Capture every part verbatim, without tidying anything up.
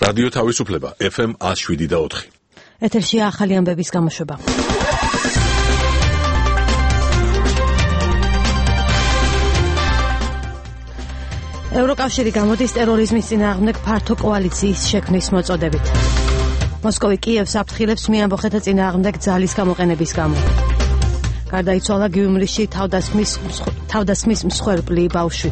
რადიო თავისუფლება ეფ ემ one oh seven და four. ეთერშია ახალი ამბების გამოშვება. ევროკავშირი გამოდის ტერორიზმის წინააღმდეგ ფართო კოალიციის შექმნის მოწოდებით. მოსკოვი კიევს აფრთხილებს მეამბოხეთა წინააღმდეგ ძალის გამოყენების გამო. გარდაიცვალა გიუმრიში თავდასხმის თავდასხმის მსხვერპლი ბავშვი.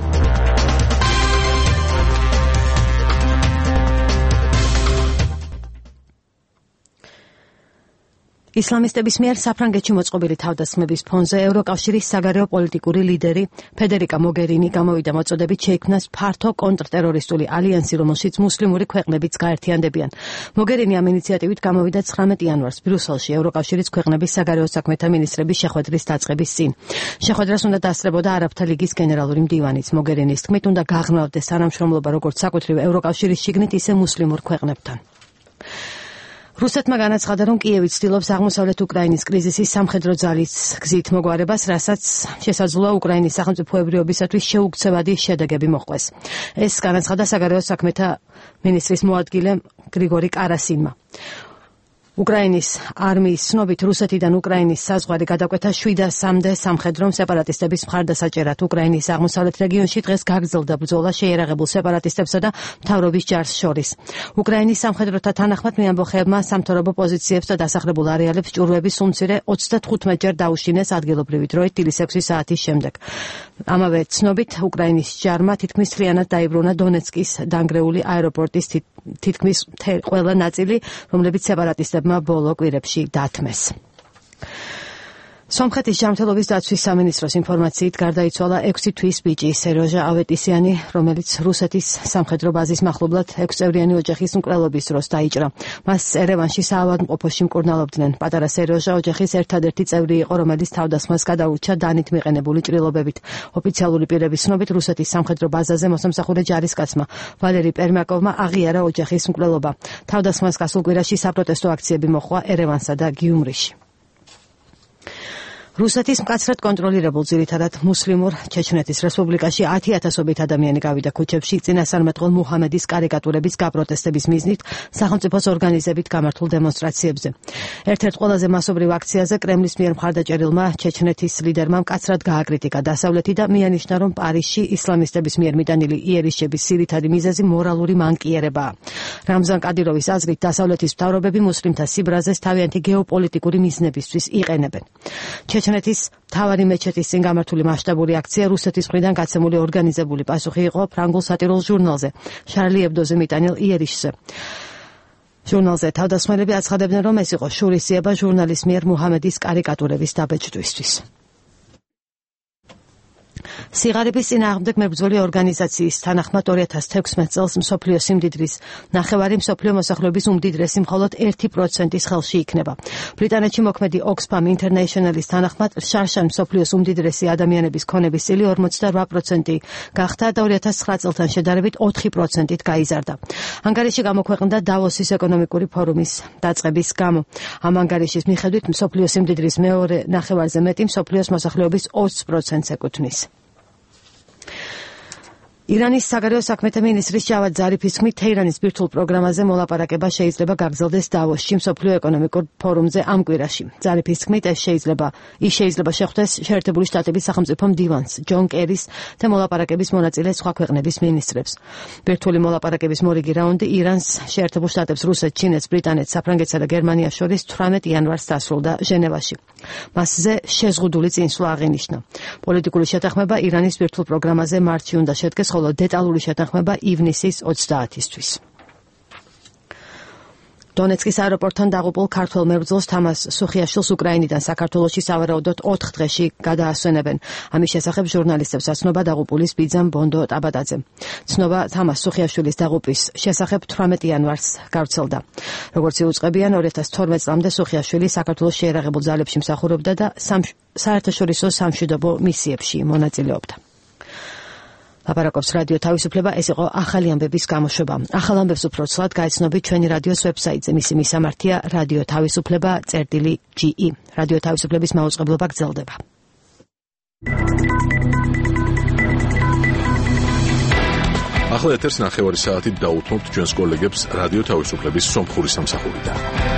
ისლამისტების მიერ საფრანგეთში მოწყობილი თავდასხმების ფონზე ევროკავშირის საგარეო პოლიტიკური ლიდერი ფედერიკა მოგერინი გამოვიდა მოწოდებით შეიქმნას ფართო კონტრტერორისტული ალიანსი, რომელშიც მუსლიმური ქვეყნებიც გაერთიანდებიან. მოგერინი ამ ინიციატივით გამოვიდა ცხრამეტ იანვარს ბრიუსელში ევროკავშირის ქვეყნების საგარეო საქმეთა მინისტრების შეხვედრის დაწყების წინ. შეხვედრას უნდა დასწრებოდა არაბთა ლიგის გენერალური მდივანიც. მოგერინის თქმით, უნდა გაღრმავდეს თანამშრომლობა როგორც საკუთრივ ევროკავშირის შიგნით, ისე მუსლიმურ ქვეყნებთან. რუსეთმა განაცხადა, რომ კიევი ცდილობს აღმოსავლეთ უკრაინის კრიზისის სამხედრო ძალის გზით მოგვარებას, რასაც შესაძლოა უკრაინის სახელმწიფოებრიობისათვის შეუქცევადი შედეგები მოჰყვეს. ეს განაცხადა საგარეო საქმეთა მინისტრის მოადგილე გრიგორი კარასინმა. უკრაინის არმიის ცნობით რუსეთიდან უკრაინის საზღვარი გადაკვეთა შვიდას სამდე სამხედრო სეპარატისტების მხარდასაჭერად. უკრაინის აღმოსავლეთ რეგიონში დღეს გაგრძელდა ბრძოლა შეიარაღებულ სეპარატისტებსა და მთავრობის ჯარს შორის. უკრაინის სამხედროთა თანახმად მეამბოხეებმა სამთავრობო პოზიციებს და დასახლებულ არეალებს ჭურვების უმცირე ოცდათხუთმეტჯერ დაუშინეს ადგილობრივი დროით დილის ექვსი საათის შემდეგ. ამავე ცნობით უკრაინის ჯარმა თითქმის მთლიანად დაიბრუნა დონეცკის დანგრეული აეროპორტის თითქმის ყველა ნაწილი, რომლებიც სეპარატისტებმა ბოლო კვირებში დათმეს. სომხეთის ჯანმრთელობის დაცვის სამინისტროს ინფორმაციით გარდაიცვალა ექვსი თვის ბიჭი სეროჟა ავეტისიანი, რომელიც რუსეთის სამხედრო ბაზის მახლობლად ექვსწევრიანი ოჯახის მკვლელობის დროს დაიჭრა. მას ერევანში საავადმყოფოში მკურნალობდნენ. პატარა სეროჟა ოჯახის ერთადერთი წევრი იყო, რომელიც თავდასხმას გადაურჩა დანით მიყენებული ჭრილობებით. ოფიციალური პირების ცნობით რუსეთის სამხედრო ბაზაზე მოსამსახურე ჯარისკაცმა ვალერი პერმაკოვმა აღიარა ოჯახის მკვლელობა. თავდასხმას გასულ კვირაში საპროტესტო აქციები მოჰყვა ერევანსა და გიუმრიში. რუსეთის მკაცრად კონტროლირებულ ძირითადად მუსლიმურ ჩეჩნეთის რესპუბლიკაში ათი ათასობით ადამიანი გავიდა ქუჩებში წინასწარმეტყველ მუჰამედის კარიკატურების გაპროტესტების მიზნით სახელმწიფოს ორგანიზებით გამართულ დემონსტრაციებზე. ერთ-ერთ ყველაზე მასობრივ აქციაზე კრემლის მიერ მხარდაჭერილმა ჩეჩნეთის ლიდერმა მკაცრად გააკრიტიკა დასავლეთი და მიანიშნა, რომ პარიზში ისლამისტების მიერ მიტანილი იერიშების ძირითადი მიზეზი მორალური მანკიერებაა. რამზან კადიროვის აზრით დასავლეთის მთავრობები მუსლიმთა სიბრაზეს თავიანთი გეოპოლიტიკური მიზნებისთვის იყენებენ. ჩეჩნეთის მთავარი მეჩეთის წინ გამართული მასშტაბური აქცია რუსეთის მხრიდან გაცემული ორგანიზებული პასუხი იყო ფრანგულ სატირულ ჟურნალზე შარლი ებდოზე მიტანილ იერიშზე. ჟურნალზე თავდასხმელები აცხადებდნენ, რომ ეს იყო შურისძიება ჟურნალის მიერ მუჰამედის კარიკატურების დაბეჭდვისთვის. სიღარიბის წინააღმდეგ მებრძოლი ორგანიზაციის თანახმად ორი ათას თექვსმეტ წელს მსოფლიო სიმდიდრის ნახევარი მსოფლიო მოსახლეობის უმდიდრესი მხოლოდ ერთი პროცენტის ხელში იქნება. ბრიტანეთში მოქმედი Oxfam International-ის თანახმად შარშან მსოფლიოს უმდიდრესი ადამიანების ქონების წილი ორმოცდარვა პროცენტი გახდა და ორი ათას ცხრა წელთან შედარებით ოთხი პროცენტით გაიზარდა. ანგარიში გამოქვეყნდა დავოსის ეკონომიკური ფორუმის დაწყების გამო. ამ ანგარიშის მიხედვით მსოფლიო სიმდიდრის მეორე ნახევარზე მეტი მსოფლიოს მოსახლეობის ოცს პროცენტს ეკუთვნის. ირანის საგარეო საქმეთა მინისტრის ჯავად ზარიფის თქმით, თეირანის ბირთვულ პროგრამაზე მოლაპარაკება შეიძლება გაგრძელდეს დავოსში მსოფლიო ეკონომიკურ ფორუმზე ამ კვირაში. ზარიფის თქმით, ეს შეიძლება ის შეიძლება შეხვდეს შეერთებული შტატების სახელმწიფო მდივანს, ჯონ კერის და მოლაპარაკების მონაწილე სხვა ქვეყნების მინისტრებს. ბირთვული მოლაპარაკების მორიგი რაუნდი ირანს, შეერთებულ შტატებს, რუსეთს, ჩინეთს, ბრიტანეთს, საფრანგეთსა და გერმანიას შორის თვრამეტ იანვარს დასრულდა ჟენევაში. მასზე შეზღუდული წინსვლა აღინიშნა. პოლიტიკური შეთანხმება ირანის ბირთვულ პროგრამაზე მარტში უნდა შედგეს, ხოლო დეტალური შეთანხმება ივნისის ოცდაათისთვის. დონეცკის აეროპორტთან დაღუპულ ქართველ მებრძოლს თამას სუხიაშვილს უკრაინიდან საქართველოში სავარაუდოდ ოთხ დღეში გადაასვენებენ. ამის შესახებ ჟურნალისტებს აცნობა დაღუპულის ბიძამ ბონდო ტაბატაძემ. ცნობა თამას სუხიაშვილის დაღუპვის შესახებ თვრამეტ იანვარს გავრცელდა. როგორც იუწყებიან, ორი ათას თორმეტ წლამდე სუხიაშვილი საქართველოს შეიარაღებულ ძალებში მსახურობდა და საერთაშორისო სამშვიდობო მისიებში მონაწილეობდა. ლაპარაკობს რადიო თავისუფლება, ეს იყო ახალი ამბების გამოშვება. ახალ ამბებს უფრო ცვლად გაიცნობით ჩვენი რადიოს ვებსაიტზე. მისი მისამართია რადიო თავისუფლება წერტილი ჯი ი. რადიო თავისუფლების მაუწყებლობა გრძელდება. ახლა ეთერს ნახევარი საათით დაუთმობთ ჩვენს კოლეგებს რადიო თავისუფლების სომხური სამსახურიდან.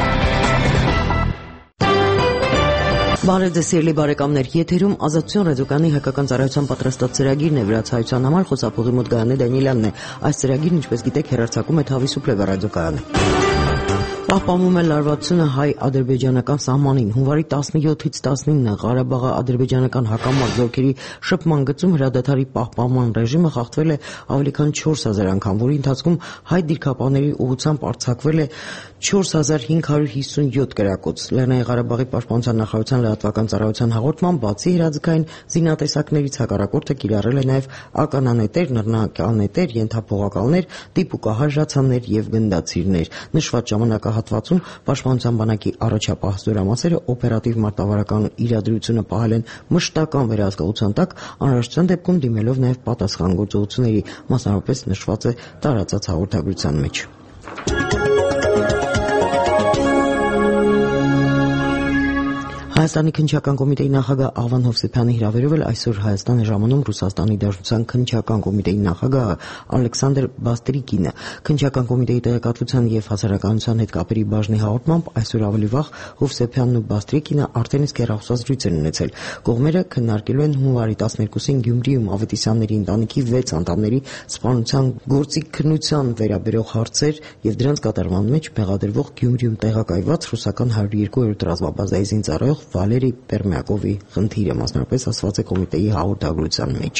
Բարև ձեզ սիրելի բարեկամներ, եթերում Ազատություն ռադիոկայանի հայկական ծառայության պատրաստած ծրագիրն է, վրացայության համար խոսափողի մոտ Գայանե Դանիելյանն է։ Այս ծրագիրն, ինչպես գիտեք, հեռարձակում է Თავისუფლება ռադիոկայանը։ Պահպանվում է լարվածությունը հայ-ադրբեջանական սահմանին։ Հունվարի տասնյոթից տասնինը Ղարաբաղի ադրբեջանական հակամարտ զորքերի շփման գծում հրադադարի պահպանման ռեժիմը խախտվել է ավելի քան չորս հազար անգամ, որի ընթացքում հայ դիրքապահների ուղղությամբ արձակվել է չորս հազար հինգ հարյուր հիսունյոթ կրակոց։ Լեռնային Ղարաբաղի պաշտպանության նախարարության լրատվական ծառայության հաղորդման բացի հրաձգային զինատեսակներից հակառակորդը կիրառել է նաև ականանետեր, նռնականետեր, ենթափողակալներ, դիպուկահարժացաններ եւ գնդացիրներ։ Նշված ժամանակահատվածում պաշտպանության բանակի առաջապահ զորամասերը օպերատիվ մարտավարական իրադրությունը պահել են մշտական վերահսկողության տակ, անհրաժեշտության դեպքում դիմելով նաև պատասխան գործողությունների, մասնավորապես նշված է տարածած հաղորդագրության մեջ։ Հայաստանի քննչական կոմիտեի նախագահ Աղվան Հովսեփյանը հրավերով էլ այսօր Հայաստան է ժամանում Ռուսաստանի Դաշնության քննչական կոմիտեի նախագահ Ալեքսանդր Բաստրիկինը։ Քննչական կոմիտեի տեղեկատվության եւ հասարակայնության հետ կապերի բաժնի հաղորդմամբ այսօր ավելի վաղ Հովսեփյանն ու Բաստրիկինը արդեն իսկ հեռախոսազրույց են ունեցել։ Կողմերը քննարկելու են հունվարի տասներկուսին Գյումրիում Ավետիսյանների ընտանիքի վեց անդամների սպանության գործի քննության վերաբերող հարցեր եւ դրանց կատարման մեջ մեղադրվող Գյումրիում տեղակայված ռուսական հարյուր երկու ռազմաբազայի զինծառայող Վալերի Պերմյակովի խնդիրը, մասնավորապես ասված է կոմիտեի հաղորդագրության մեջ։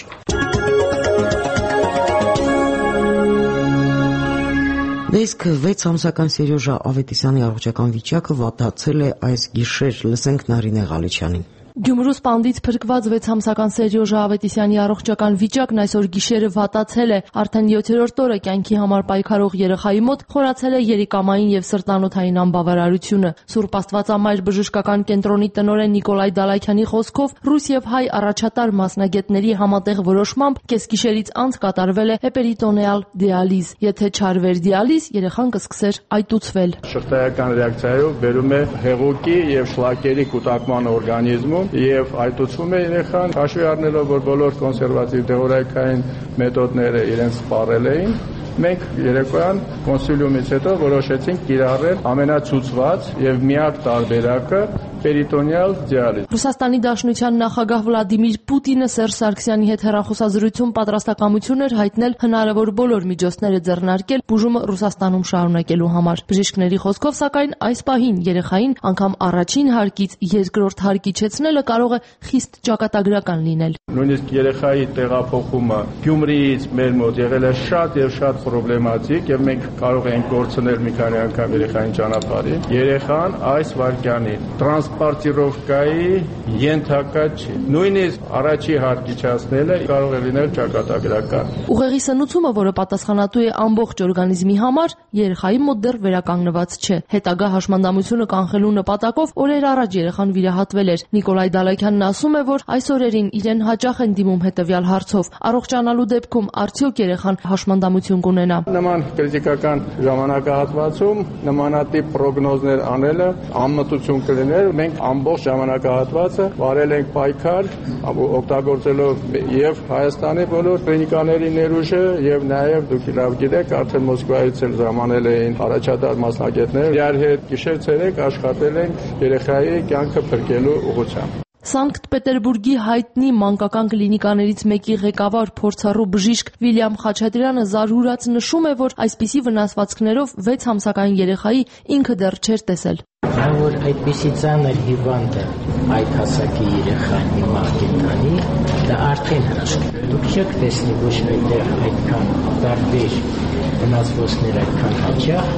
Իսկ վեց ամսական Սերյոժա Ավետիսյանի առողջական վիճակը վատացել է այս գիշեր, լսենք Նարինե Ղալեչյանին։ Գյումրու սպանդից փրկված վեց ամսական Սերյոժա Ավետիսյանի առողջական վիճակն այսօր գիշերը վատացել է։ Արդեն յոթերորդ օրը կյանքի համար պայքարող երեխայի մոտ խորացել է երիկամային եւ սրտանոթային անբավարարությունը։ Սուրբ Աստվածամայր բժշկական կենտրոնի տնօրեն Նիկոլայ Դալայքյանի խոսքով ռուս եւ հայ առաջատար մասնագետների համատեղ որոշմամբ կեսգիշերից անց կատարվել է հեպերիտոնեալ դիալիզ։ Եթե չարվեր դիալիզ, երեխան կսկսեր այտուցվել։ Շղթայական ռեակցիայով բերում է հեղուկի եւ շլակերի կուտակման օրգանիզմում եւ այտուցվում է երեխան, հաշվի առնելով, որ բոլոր կոնսերվատիվ դեղորայքային մեթոդները իրենց սպառել էին, մենք երեկոյան կոնսիլիումից հետո որոշեցինք կիրառել ամենացուցված եւ միակ տարբերակը պերիտոնեալ դիալիզ։ Ռուսաստանի Դաշնության նախագահ Վլադիմիր Պուտինը Սերժ Սարգսյանի հետ հեռախոսազրույցում պատրաստակամություն էր հայտնել հնարավոր բոլոր միջոցները ձեռնարկել բուժումը Ռուսաստանում շարունակելու համար։ Բժիշկների խոսքով, սակայն այս պահին երեխային անգամ առաջին հարկից երկրորդ հարկ իջեցնելը կարող է խիստ ճակատագրական լինել։ Նույնիսկ երեխայի տեղափոխումը Գյումրիից մեր մոտ եղել է շատ եւ շատ պրոբլեմատիկ եւ մենք կարող ենք կորցնել մի քանի անգամ երեխային ճանապարհին։ Երեխան այս վարքյանին տրանսպորտիրովկայի ենթակա չի։ Նույնիսկ առաջի հարկ իջացնելը կարող է լինել ճակատագրական։ Ուղեղի սնուցումը, որը պատասխանատու է ամբողջ օրգանիզմի համար, երեխայի մոտ դեռ վերականգնված չէ։ Հետագա հաշմանդամությունը կանխելու նպատակով օրեր առաջ երեխան վիրահատվել էր։ Նիկոլայ Դալայքյանն ասում է, որ այս օրերին իրեն հաճախ են դիմում հետևյալ հարցով. առողջանալու դեպքում արդյոք երեխան հաշմանդամություն կունենա։ Նման կրիտիկական ժամանակահատվածում նմանատիպ պրոգնոզներ անելը անմտություն կլիներ։ Մենք ամբողջ ժամանակահատվածը վարել ենք պայքար, օգտագործելով եւ Հայաստանի բոլոր կլինիկաների ներուժը եւ նաեւ դուք լավ գիտեք, արդեն Մոսկվայից էլ ժամանել էին առաջատար մասնագետներ։ Իրար հետ գիշեր-ցերեկ աշխատել ենք երեխայի կյանքը փրկելու ուղղությամբ։ Սանկտ Պետերբուրգի հայտնի մանկական կլինիկաներից մեկի ղեկավար փորձառու բժիշկ Վիլյամ Խաչատրյանը զարհուրած նշում է, որ այսպիսի վնասվածքներով վեց ամսական երեխայի ինքը դեռ չէր տեսել։ Այն որ այդպիսի ծանր հիվանդը այդ հասակի երեխան հիմա կենթանի, դա արդեն հրաշք է։ Դուք չեք տեսնի ոչ մեկտեղ այդքան տարբեր վնասվածքներ այդքան հաճախ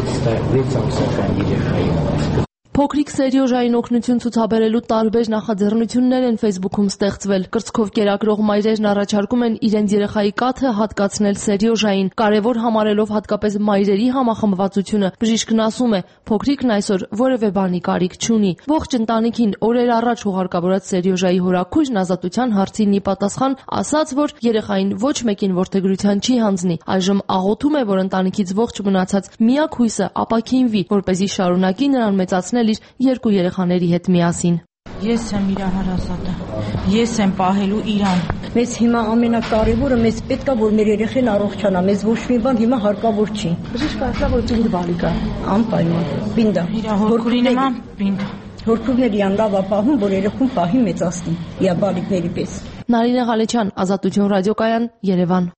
վեց ամսական երեխայի։ Փոքրիկ Սերյոժային օգնություն ցուցաբերելու տարբեր նախաձեռնություններ են Facebook-ում ստեղծվել։ Կրծքով կերակրող մայրերն առաջարկում են իրենց երեխայի կաթը հատկացնել Սերյոժային, կարևոր համարելով հատկապես մայրերի համախմբվածությունը։ Բժիշկն ասում է, փոքրիկն այսօր որևէ բանի կարիք չունի։ Ողջ ընտանիքին օրեր առաջ ուղարկավորած Սերյոժայի հորաքույրն ազատության հարցին ի պատասխան ասաց, որ երեխային ոչ մեկին որդեգրության չի հանձնի։ Այժմ աղոթում է, որ ընտանիքից ողջ մնացած միակ հույսը ապաքինվի, որպեսզի շարունակի նրան մեծացնել իր երկու երեխաների հետ միասին։ Ես եմ իր հարազատը, ես եմ պահելու իրան, Մեզ հիմա ամենակարևորը մեզ պետք է որ մեր երեխեն առողջանա, մեզ ոչ մի բան հիմա հարկավոր չի։ Բժիշկ ասա որ դու բալիկա։ Անպայման։ Բինդա։ Հորքուրի նման բինդա։ Հորքուրների անդավա պահում, որ երեխուն պահի մեծացնի, իա բալիկների պես։ Նարինե Ղալեչյան, Ազատություն ռադիոկայան, Երևան։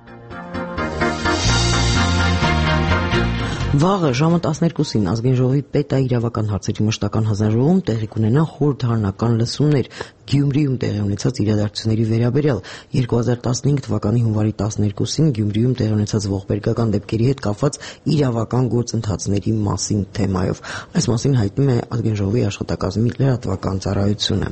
Վաղը ժամը տասներկուսին ազգային ժողովի պետաիրավական հարցերի մշտական հանձնաժողովում տեղի կունենան խորհրդարանական լսումներ Գյումրիում տեղի ունեցած իրադարձությունների վերաբերյալ երկու հազար տասնհինգ թվականի հունվարի տասներկուսին Գյումրիում տեղի ունեցած ողբերգական դեպքերի հետ կապված իրավական գործընթացների մասին թեմայով։ Այս մասին հայտնում է ազգային ժողովի աշխատակազմի լրատվական ծառայությունը։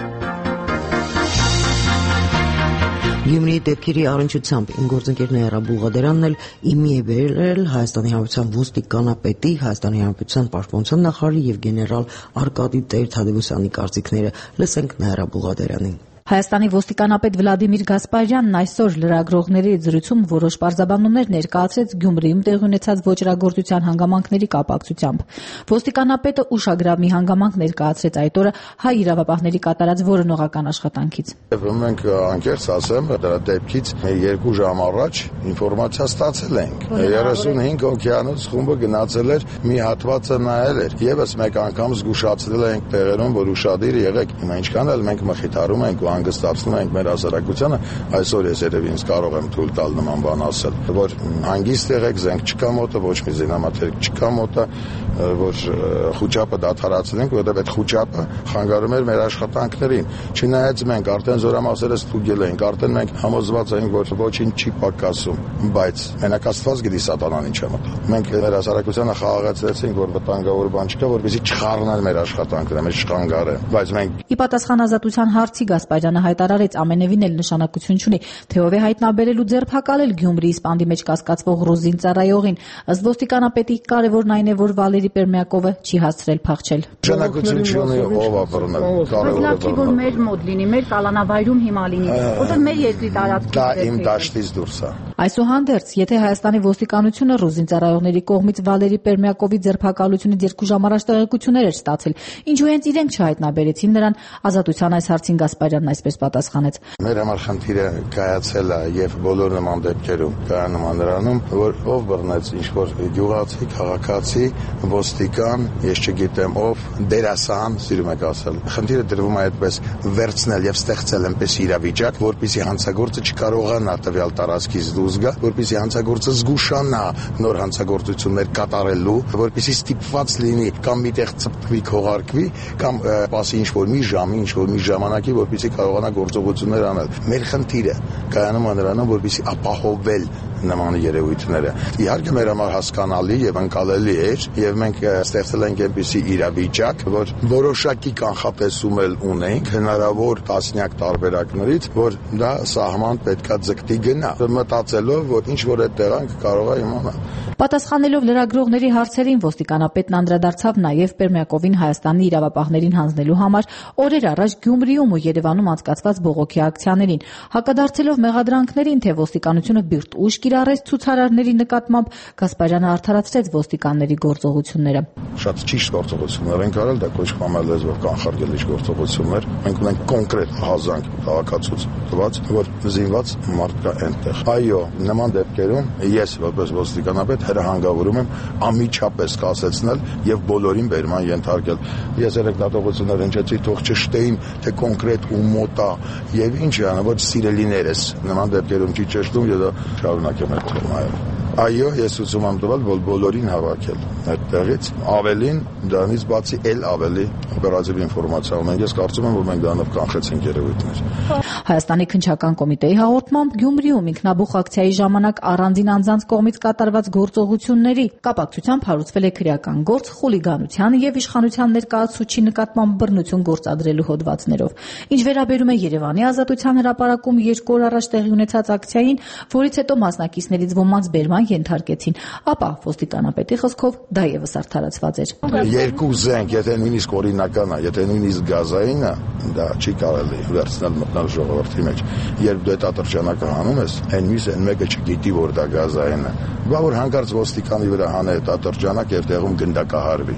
Գյումրիի դեպքերի առնչությամբ իմ գործընկեր Նաիրա Բուլղադերանն էլ իմի է բերել Հայաստանի Հանրապետության ոստիկանապետի, Հայաստանի Հանրապետության պաշտպանության նախարարի եւ գեներալ Արկադի Տեր-Թադևոսյանի կարծիքները։ Լսենք Նաիրա Բուլղադերանին։ Հայաստանի ոստիկանապետ Վլադիմիր Գասպարյանն այսօր լրագրողների զրույցում որոշ պարզաբանումներ ներկայացրեց Գյումրիում տեղի ունեցած ոճրագործության հանգամանքների կապակցությամբ։ Ոստիկանապետը ուշագրավ մի հանգամանք ներկայացրեց այդ օրը հայ իրավապահների կատարած որոնողական աշխատանքից։ Մենք անկեղծ ասեմ, դրա դեպքից երկու ժամ առաջ ինֆորմացիա ստացել ենք։ երեսունհինգ օկեանոց խումբը գնացել էր մի հատվածը նայել էր։ Եվս մեկ անգամ զգուշացրել ենք տեղերում, որ ուշադիր եղեք։ Հիմա ինչքան էլ մենք մխիթարում ենք հանգստացնում ենք մեր հասարակությանը, այսօր ես երևի ինձ կարող եմ թույլ տալ նման բան ասել, որ հանգիստ եղեք, զենք չկա մոտը, ոչ մի զինամթերք չկա մոտը, որ խուճապը դադարացնենք, որովհետև այդ խուճապը խանգարում էր մեր աշխատանքներին։ Չնայած մենք արդեն զորամասերը ստուգել ենք, արդեն մենք համոզված ենք, որ ոչինչ չի պակասում, բայց մենակ Աստված գիտի սատանան ինչ է մտել։ Մենք մեր հասարակությանը խաղաղացրեցինք, որ վտանգավոր բան չկա, որպեսզի չխառնեն մեր աշխատանքները, մեզ չխանգարեն, բայց մենք ի պատասխան ազատության հարցի Գասպարյանը հայտարարեց ամենևին էլ նշանակություն չունի, թե ով է հայտնաբերելու ձերբակալել Գյումրիի սպանդի մեջ կասկածվող Ռուզին ծառայողին։ Ըստ ոստիկանապետի կարևորն այն է, որ Վալերի Պերմյակովը չի հասցրել փախչել։ Նշանակություն չունի ով է բռնել, կարևորը բռնել։ Որ մեր մոտ լինի, մեր կալանավայրում հիմա լինի, որտեղ մեր երկրի տարածքն է։ Դա իմ դաշտից դուրս է։ Այսուհանդերձ, եթե Հայաստանի ոստիկանությունը Ռուզին ծառայողների կողմից Վալերի Պերմյակովի ձերբակալությունից երկու ժամ առաջ տեղեկություններ էր ստացել, ինչու հենց իրենք չհայտնաբերեցին նրան, ազատության այս հարցին Գասպարյանն այսպես պատասխանեց։ Մեր համար խնդիրը կայացել է եւ բոլոր նման դեպքերում կայանում է նրանում, որ ով բռնեց ինչ-որ գյուղացի, քաղաքացի, ոստիկան, ես չգիտեմ ով, դերասան, սիրում եք ասել։ Խնդիրը դրվում է այդպես վերցնել եւ ստեղծել այնպես իրավիճակ, որպեսզի հանցագործը չկարողանա տվյալ տարածքից դուրս գա, որպեսզի հանցագործը զգուշանա նոր հանցագործություններ կատարելու, որպեսզի ստիպված լինի կամ միտեղ ծպտվի, քողարկվի, կամ սպասի ինչ-որ մի ժամի, ինչ-որ մի ժամանակի, որպեսզի կարողանա գործողություններ անել։ Մեր խնդիրը կայանում է նրանում, որպեսզի ապահովել նման երևույթները։ Իհարկե մեր համար հասկանալի եւ ընկալելի էր եւ մենք ստեղծել ենք այնպիսի իրավիճակ, որ որոշակի կանխատեսում էլ ունենք հնարավոր տասնյակ տարբերակներից, որ դա սահման պետքա ձգտի գնա, մտածելով, որ ինչ որ այդ տեղանք կարող է իմանալ։ Պատասխանելով լրագրողների հարցերին ոստիկանապետն անդրադարձավ նաև Պերմյակովին Հայաստանի իրավապահներին հանձնելու համար օրեր առաջ Գյումրիում ու Երևանում անցկացված բողոքի ակցիաներին, հակադարձելով մեղադրանքներին, թե ոստիկանությունը բիրտ ուժ կիրառեց ցուցարարների նկատմամբ, Գասպարյանը արդարացրեց ոստիկանների գործողությունները։ Շատ ճիշտ գործողություններ են արել, դա կոչվում է լեզվով կանխարգելիչ գործողություններ։ Մենք ունենք կոնկրետ հազանգ քաղաքացուց տված, որ զինված մարդ կա այնտեղ։ Այո, նման դեպքերում ես որպես ոստիկանապետ հրահանգավորում եմ անմիջապես կասեցնել եւ բոլորին բերման ենթարկել։ Ես երեք դատողություններ հնչեցի, թող չշտեին, թե կոնկրետ ու մոտա եւ ինչ է անում, որ սիրելիներս նման դեպքերում չի ճշտում եւ դա շարունակեմ այդ թեման։ Այո, ես ուզում եմ տվել, որ բոլորին հավաքել այդտեղից, ավելին դրանից բացի էլ ավելի օպերատիվ ինֆորմացիա ունենք։ Ես կարծում եմ, որ մենք դրանով կանխեցինք երևույթներ։ Հայաստանի քննչական կոմիտեի հաղորդմամբ Գյումրիում ինքնաբուխ ակցիայի ժամանակ առանձին անձանց կողմից կատարված գործողությունների կապակցությամբ հարուցվել է քրեական գործ խուլիգանության եւ իշխանության ներկայացուցիչի նկատմամբ բռնություն գործադրելու հոդվածներով։ Ինչ վերաբերում է Երևանի Ազատության հրապարակում երկու օր առաջ տեղի ունեցած ակցիային, որից հետո մասնակիցներից ոմանց բերման ենթարկեցին, ապա ոստիկանապետի խոսքով դա եւս արդարացված էր։ Երկու զենք, եթե նույնիսկ օրինական է, եթե նույնիսկ գազային է, դա չի կարելի վերցնել մտնել ժողովրդի մեջ։ Երբ դու այդ ատրճանակը հանում ես, այն մյուս այն մեկը չգիտի, որ դա գազային է։ Բա որ հանկարծ ոստիկանի վրա հանե այդ ատրճանակ եւ տեղում գնդակահարվի։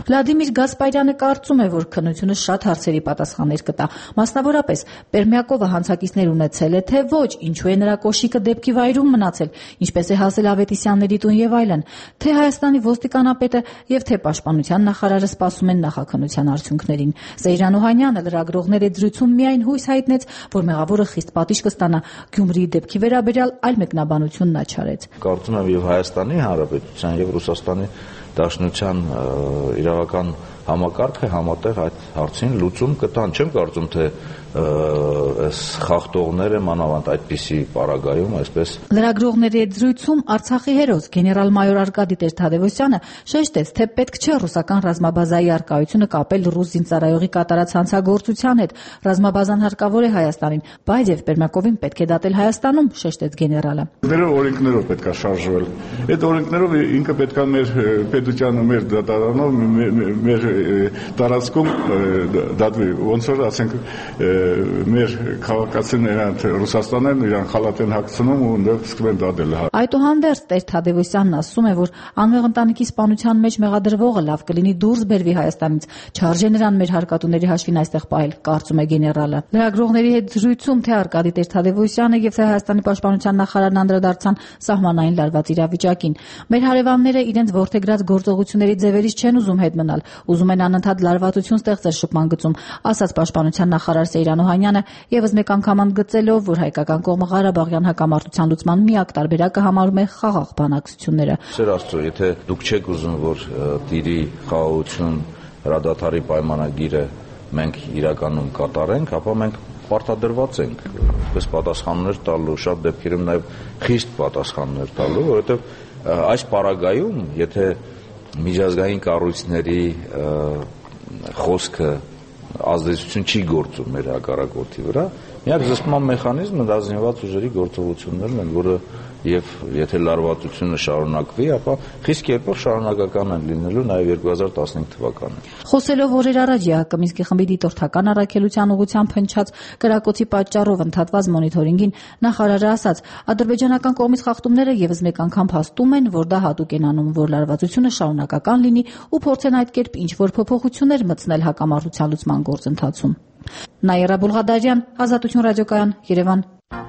Վլադիմիր Գասպարյանը կարծում է, որ քննությունը շատ հարցերի պատասխաններ կտա։ Մասնավորապես, Պերմյակովը հանցակիցներ ունեցել է, թե ոչ, ինչու է նրա կոշիկը դեպքի վայրում մնացել, ինչպես է հասել Ավետիսյանների տուն եւ այլն, թե Հայաստանի ոստիկանապետը եւ թե պաշտպանության նախարարը սպասում են նախաքննության արդյունքներին։ Սեյրան Օհանյանը լրագրողների զրույցում միայն հույս հայտնեց, որ մեղավորը խիստ պատիժ կստանա։ Գյումրիի դեպքի վերաբերյալ այլ մեկնաբանություն նա չարեց։ Կարծում եմ եւ Հայաստանի Հանրապետության եւ Ռուսաստանի Դաշնության իրավական համակարգը համատեղ այդ հարցին լուծում կտան։ Չեմ կարծում, թե այս խախտողները մանավանդ այդպիսի պարագայում այսպես։ Լրագրողների հետ զրույցում Արցախի հերոս գեներալ-մայոր Արկադի Տեր-Թադևոսյանը շեշտեց, թե պետք չէ ռուսական ռազմաբազայի առկայությունը կապել ռուս զինծառայողի կատարած հանցագործության հետ։ Ռազմաբազան հարկավոր է Հայաստանին, բայց եւ Պերմյակովին պետք է դատել Հայաստանում, շեշտեց գեներալը։ Դեռ օրենքներով պետք է շարժվել։ Այդ օրենքներով ինքը պետք է մեր պետությանը, մեր դատարանով, մեր տարածքում դատվի, ոնց որ ասենք մեր քաղաքացիները Ռուսաստանն իրան խալատ են հագցնում ու այնտեղ սկսում են դատել։ Այդուհանդերձ Տեր Թադևոսյանն ասում է, որ անմեղ ընտանիքի սպանության մեջ մեղադրվողը լավ կլինի դուրս բերվի Հայաստանից, չարժե նրան մեր հարկատուների հաշվին այստեղ պահել, կարծում է գեներալը։ Լրագրողների հետ զրույցում թե Արկադի Տեր Թադևոսյանը եւ թե Հայաստանի պաշտպանության նախարարն անդրադարձան սահմանային լարված իրավիճակին։ Մեր հարևանները իրենց ворթեգրած գործողությունների ձևերից չեն ուզում հետ մնալ, ուզում են անընդհատ լարվածություն ստեղծել շփման գծում, ասաց պաշտպանության նախարար Սեյրան Օհանյանը, եւս մեկ անգամ ընդգծելով, որ հայկական կողմը Ղարաբաղյան հակամարտության լուծման միակ տարբերակը համարում է խաղաղ բանակցությունները։ Սեր Աստծո, եթե դուք չեք ուզում, որ տիրի խաղաղություն, հրադադարի պայմանագիրը մենք իրականում կատարենք, ապա մենք պարտադրված ենք այսպես պատասխաններ տալու, շատ դեպքերում նաեւ խիստ պատասխաններ տալու, որովհետեւ այս պարագայում, եթե միջազգային կառույցների խոսքը ազդեցություն չի գործում մեր հակառակորդի վրա, միակ զսպման մեխանիզմը դա զինված ուժերի գործողություններն են, որը եւ եթե լարվածությունը շարունակվի, ապա խիստ կերպով շարունակական են լինելու նաեւ երկու հազար տասնհինգ թվականին։ Խոսելով օրեր առաջ ԵԱՀԿ Մինսկի խմբի դիտորդական առաքելության ուղղությամբ հնչած կրակոցի պատճառով ընդհատված մոնիթորինգին նախարարը ասաց, ադրբեջանական կողմից խախտումները եւս մեկ անգամ փաստում են, որ դա հատուկ են անում, որ լարվածությունը շարունակական լինի ու փորձեն այդ կերպ ինչ որ փոփոխություններ մտցնել հակամարտության լուծման գործընթացում։ Նաիրա Բուլղադարյան, Ազատություն ռադիոկայան, Երևան։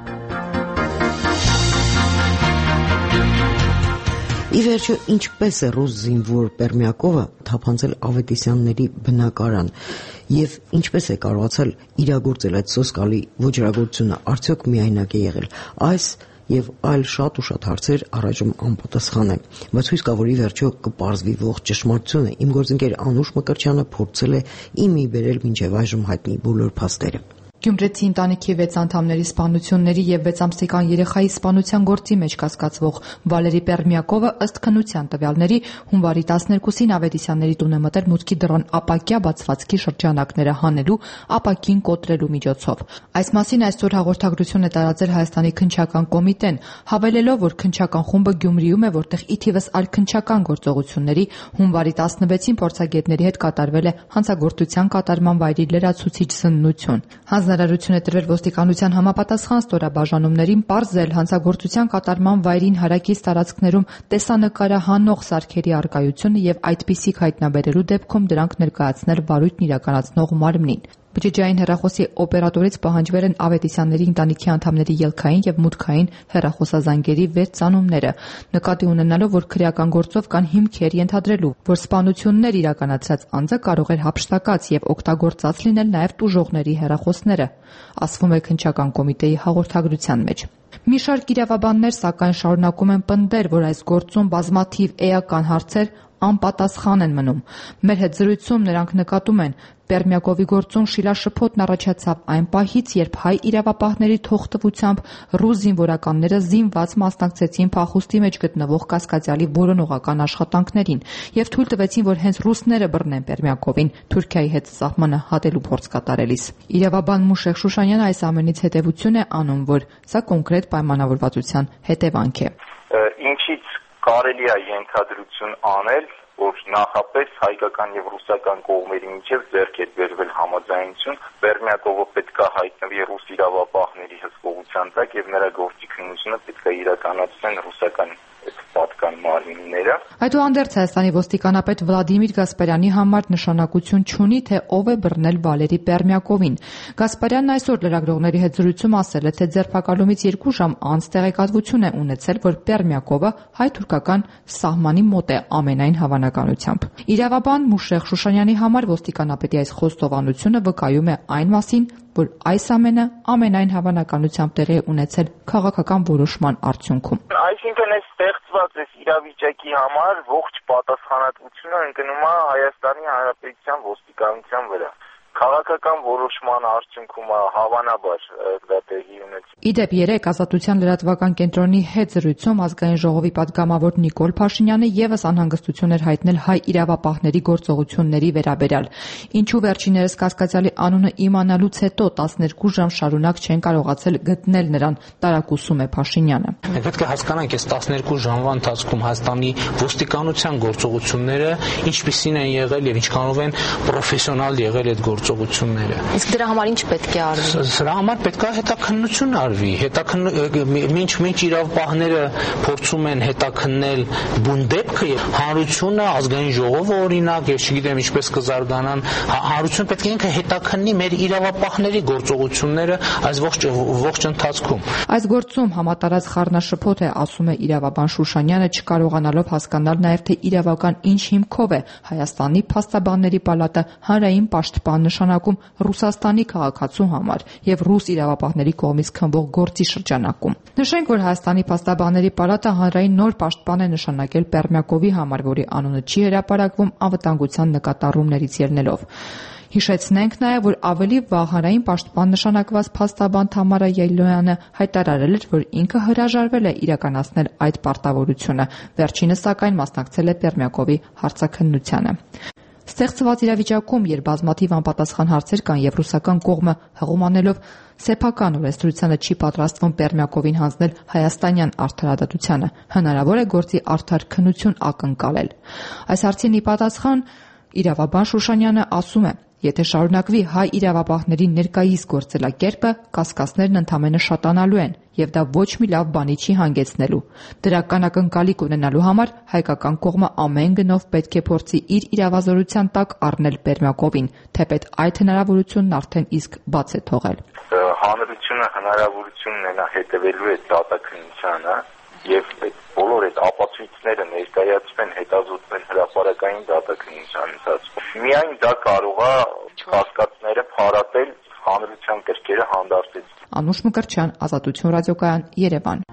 Ի վերջո, ինչպես է ռուս զինվոր Պերմյակովը թափանցել Ավետիսյանների բնակարան եւ ինչպես է կարողացել իրագործել այդ սոսկալի ոճրագործությունը, արդյոք միայնակ է եղել։ Այս եւ այլ շատ ու շատ հարցեր առայժմ անպատասխան են, բայց հույս կա, որ ի վերջո կպարզվի ողջ ճշմարտությունը։ Իմ գործընկեր Անուշ Մկրտչյանը փորձել է իմի բերել մինչեւ այժմ հայտնի բոլոր փաստերը։ Գյումրեցի ընտանիքի վեց անդամների սպանությունների եւ վեց ամսական երեխայի սպանության գործի մեջ կասկածվող Վալերի Պերմյակովը ըստ քննության տվյալների հունվարի տասներկուսին Ավետիսյանների տուն է մտել մուտքի դռան ապակյա բացվածքի շրջանակները հանելու, ապակին կոտրելու միջոցով։ Այս մասին այսօր հաղորդագրություն է տարածել Հայաստանի քննչական կոմիտեն, հավելելով, որ քննչական խումբը Գյումրիում է, որտեղ ի թիվս այլ քննչական գործողությունների հունվարի տասնվեցին փորձագետների հետ կատարվել է հանցագործության կատարման վայրի լրացուցիչ սննություն։ Հանձնարարություն է տրվել ոստիկանության համապատասխան ստորաբաժանումներին պարզել հանցագործության կատարման վայրին հարակից տարածքներում տեսանկարահանող սարքերի առկայությունը եւ այդպիսիք հայտնաբերելու դեպքում դրանք ներկայացնել վարույթն իրականացնող մարմնին։ Բջջային հեռախոսի օպերատորից պահանջվել են Ավետիսյանների ընտանիքի անդամների ելքային եւ մուտքային հեռախոսազանգերի վեց ծանումները, նկատի ունենալով, որ քրեական գործով կան հիմքեր ենթադրելու, որ սպանություններ իրականացրած անձը կարող էր հափշտակած եւ օգտագործած լինել նաեւ տուժողների հեռախոսները, ասվում է քննչական կոմիտեի հաղորդագրության մեջ։ Մի շարք իրավաբաններ սակայն շարունակում են պնդել, որ այս գործում բազմաթիվ էական հարցեր անպատասխան են մնում։ Մեր հետ զրույցում նրանք նկատում են, Պերմյակովի գործում շիլաշփոթն առաջացավ այն պահից, երբ հայ իրավապահների թողտվությամբ ռուս զինվորականները զինված մասնակցեցին փախուստի մեջ գտնվող կասկածյալի որոնողական աշխատանքներին եւ թույլ տվեցին, որ հենց ռուսները բռնեն Պերմյակովին Թուրքիայի հետ սահմանը հատելու փորձ կատարելիս։ Իրավաբան Մուշեղ Շուշանյանը այս ամենից հետևություն է անում, որ սա կոնկրետ պայմանավորվածության հետևանք է։ Ինչից կարելի է ենթադրություն անել, որ նախապես հայկական եւ ռուսական կողմերի միջև ձեռք է բերվել համաձայնություն, Պերմյակովը պետք է հայտնվի ռուս իրավապահների հսկողության տակ եւ նրա գործի քննությունը պետք է իրականացնեն ռուսական պատկան մարմինները։ Այդուհանդերձ Հայաստանի ոստիկանապետ Վլադիմիր Գասպարյանի համար նշանակություն չունի, թե ով է բռնել Վալերի Պերմյակովին։ Գասպարյանն այսօր լրագրողների հետ զրույցում ասել է, թե ձերբակալումից երկու ժամ անց տեղեկատվություն է ունեցել, որ Պերմյակովը հայ-թուրքական սահմանի մոտ է ամենայն հավանականությամբ։ Իրավաբան Մուշեղ Շուշանյանի համար ոստիկանապետի այս խոստովանությունը վկայում է այն մասին, որ այս ամենը ամենայն հավանականությամբ տեղի է ունեցել քաղաքական որոշման արդյունքում։ Այսինքն այս ստեղծված այս իրավիճակի համար ողջ պատասխանատվությունը ընկնում է Հայաստանի Հանրապետության ոստիկանության վրա։ Քաղաքական որոշման արդյունքում հավանաբար դա տեղի ունեցել։ Իդեպ երեկ Ազատության լրատվական կենտրոնի հետ զրույցում ազգային ժողովի պատգամավոր Նիկոլ Փաշինյանը եւս անհանգստություն էր հայտնել հայ իրավապահների գործողությունների վերաբերյալ։ Ինչու վերջիններս կասկածյալի անունը իմանալուց հետո տասներկու ժամ շարունակ չեն կարողացել գտնել նրան, տարակուսում է Փաշինյանը։ Մենք պետք է հասկանանք, այս տասներկու ժամվա ընթացքում Հայաստանի ոստիկանության գործողությունները ինչպիսին են եղել եւ ինչքանով են պրոֆեսիոնալ եղել այդ գործողությունները։ Իսկ դրա համար ինչ պետք է արվի։ Դրա համար պետք է հետաքննություն արվի։ Մինչ մինչ իրավապահները փորձում են հետաքննել բուն դեպքը եւ հանրությունը, ազգային ժողովը օրինակ, ես չգիտեմ ինչպես կզարգանան, հանրությունը պետք է ինքը հետաքննի մեր իրավապահների գործողությունները այս ողջ ողջ ընթացքում։ Այս գործում համատարած խառնաշփոթ է, ասում է իրավաբան Շուշանյանը, չկարողանալով հասկանալ նաեւ թե իրավական ինչ հիմքով է Հայաստանի փաստաբանների պալատը հանրային պաշտպան նշանակում Ռուսաստանի քաղաքացու համար եւ ռուս իրավապահների կողմից քննվող գործի շրջանակում։ Նշենք, որ Հայաստանի փաստաբանների պալատը հանրային նոր պաշտպան է նշանակել Պերմյակովի համար, որի անունը չի հրապարակվում անվտանգության նկատառումներից ելնելով։ Հիշեցնենք նաև, որ ավելի վաղ հանրային պաշտպան նշանակված փաստաբան Թամարա Յայլոյանը հայտարարել էր, որ ինքը հրաժարվել է իրականացնել այդ պարտավորությունը։ Վերջինս սակայն մասնակցել է Պերմյակովի հարցաքննությանը։ Ստեղծված իրավիճակում, երբ բազմաթիվ անպատասխան հարցեր կան եւ ռուսական կողմը հղումանելով սեփական օրենսդրությանը չի պատրաստվում Պերմյակովին հանձնել հայաստանյան արդարադատությանը, հնարավոր է գործի արդար քննություն ակնկալել։ Այս հարցին ի պատասխան իրավաբան Շուշանյանը ասում է. Եթե շարունակվի հայ իրավապահների ներկայիս գործելակերպը, կասկածներն ընդամենը շատանալու են եւ դա ոչ մի լավ բանի չի հանգեցնելու։ Դրական ակնկալիք ունենալու համար հայկական կողմը ամեն գնով պետք է փորձի իր իրավազորության տակ առնել Պերմյակովին, թեպետ այդ հնարավորությունն արդեն իսկ բաց է թողել։ Հանրությունը հնարավորություն ունենա հետևելու է դատաքննությանը եւ բոլոր այդ ապացույցները ներկայացվեն, հետազոտվեն հրապարակային դատաքննության ընթացքում։ Միայն դա կարող է կասկածները փարատել, հանրության կրքերը հանդարտել։ Անուշ Մկրտչյան, Ազատություն ռադիոկայան, Երևան։